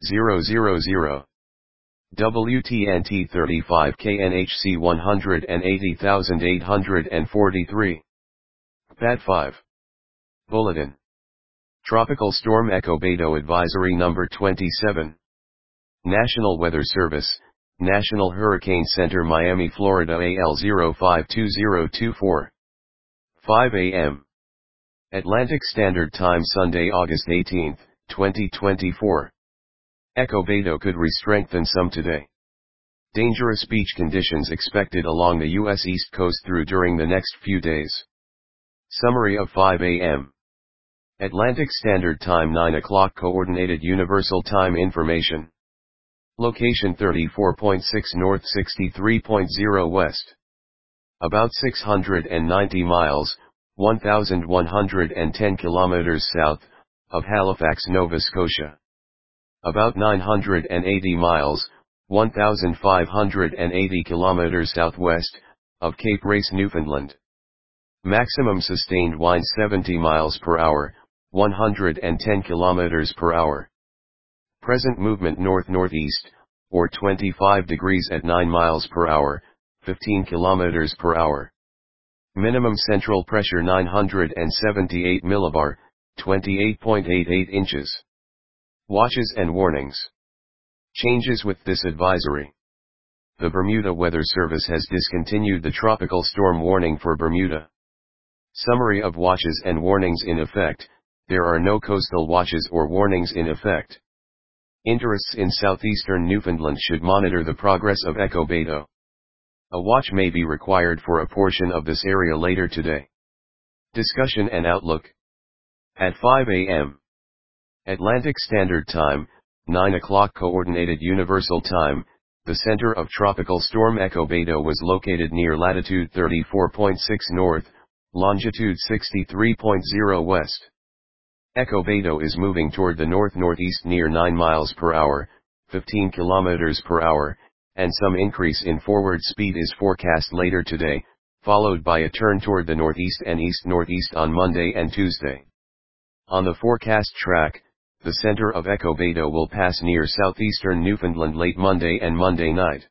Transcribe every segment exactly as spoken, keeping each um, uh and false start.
zero zero zero. W T N T thirty-five K N H C one hundred eighty thousand eight hundred forty-three. P A D five. Bulletin. Tropical Storm Echo Beto Advisory Number twenty-seven. National Weather Service, National Hurricane Center Miami, Florida A L zero five two zero two four. five A M Atlantic Standard Time, Sunday, August eighteenth, twenty twenty-four. Echo Beto could re-strengthen some today. Dangerous beach conditions expected along the U S East Coast through during the next few days. Summary of five A M Atlantic Standard Time, nine o'clock Coordinated Universal Time information. Location thirty-four point six north, sixty-three point zero west. About six hundred ninety miles, one thousand one hundred ten kilometers south of Halifax, Nova Scotia. About nine hundred eighty miles, one thousand five hundred eighty kilometers southwest of Cape Race, Newfoundland. Maximum sustained wind seventy miles per hour, one hundred ten kilometers per hour. Present movement north-northeast, or twenty-five degrees at nine miles per hour, fifteen kilometers per hour. Minimum central pressure nine hundred seventy-eight millibar, twenty-eight point eight eight inches. Watches and warnings. Changes with this advisory. The Bermuda Weather Service has discontinued the tropical storm warning for Bermuda. Summary of watches and warnings in effect: there are no coastal watches or warnings in effect. Interests in southeastern Newfoundland should monitor the progress of Echo Beto. A watch may be required for a portion of this area later today. Discussion and outlook. At five A M Atlantic Standard Time, nine o'clock Coordinated Universal Time, the center of Tropical Storm Echo Beto was located near latitude thirty-four point six north, longitude sixty-three point zero west. Echo Beto is moving toward the north-northeast near nine miles per hour, fifteen kilometers per hour, and some increase in forward speed is forecast later today, followed by a turn toward the northeast and east-northeast on Monday and Tuesday. On the forecast track, the center of Echo Beto will pass near southeastern Newfoundland late Monday and Monday night.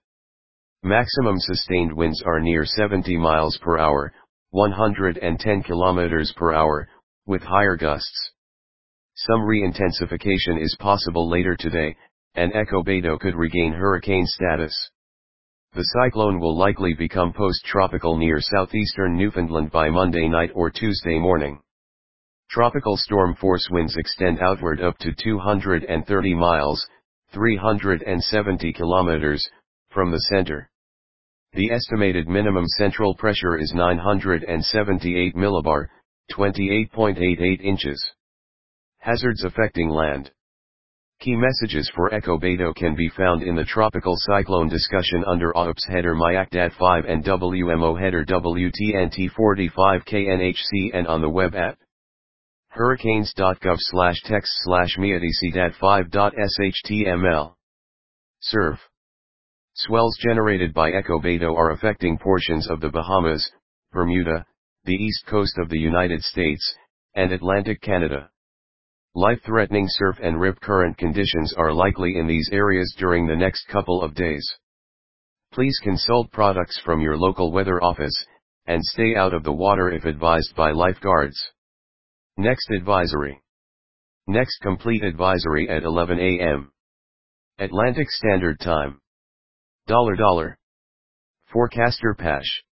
Maximum sustained winds are near seventy miles per hour, one hundred ten kilometers per hour, with higher gusts. Some re-intensification is possible later today, and Echo Beto could regain hurricane status. The cyclone will likely become post-tropical near southeastern Newfoundland by Monday night or Tuesday morning. Tropical storm force winds extend outward up to two hundred thirty miles, three hundred seventy kilometers, from the center. The estimated minimum central pressure is nine hundred seventy-eight millibar, twenty-eight point eight eight inches. Hazards affecting land. Key messages for Echo Beto can be found in the tropical cyclone discussion under A U P S header M I A C D A T five and W M O header W T N T forty-five K N H C and on the web at hurricanes dot gov slash text slash M I A C D A T five dot S H T M L. Surf. Swells generated by Echo Beto are affecting portions of the Bahamas, Bermuda, the east coast of the United States, and Atlantic Canada. Life-threatening surf and rip current conditions are likely in these areas during the next couple of days. Please consult products from your local weather office, and stay out of the water if advised by lifeguards. Next advisory. Next complete advisory at eleven A M Atlantic Standard Time. Dollar dollar. Forecaster Pash.